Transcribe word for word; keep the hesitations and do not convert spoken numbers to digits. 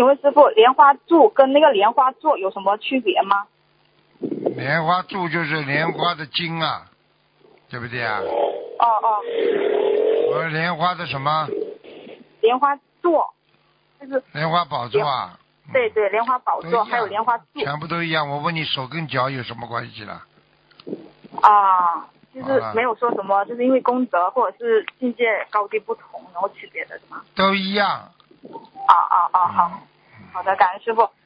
请问师傅，莲花柱跟那个莲花座有什么区别吗？ 莲花柱就是莲花的茎啊，对不对啊？ 哦哦。 我说莲花的什么？ 莲花座，就是莲花宝座啊。 对对，莲花宝座还有莲花柱。 全部都一样。我问你，手跟脚有什么关系了？ 啊，就是没有说什么，就是因为功德或者是境界高低不同，然后区别的是吗？ 都一样。 啊啊啊，好，好的，感恩师傅。